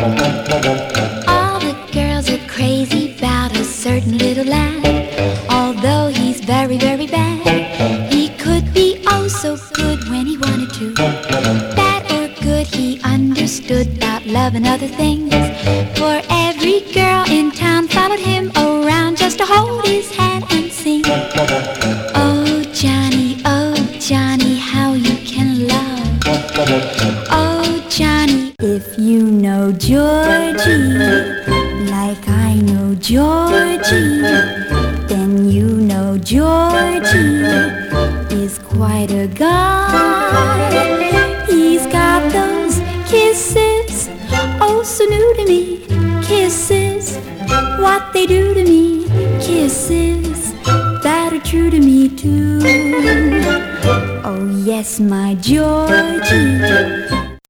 All the girls are crazy about a certain little lad. Although he's very, very bad, he could be oh so good when he wanted to. Bad or good, he understood about love and other things. For every girl in town followed him around just to hold his hand and sing. Oh Johnny, how you can love. Oh Johnny, if you know Georgie like I know Georgie, then you know Georgie is quite a guy. He's got those kisses, oh so new to me. Kisses, what they do to me. Kisses that are true to me too. Oh yes, my Georgie,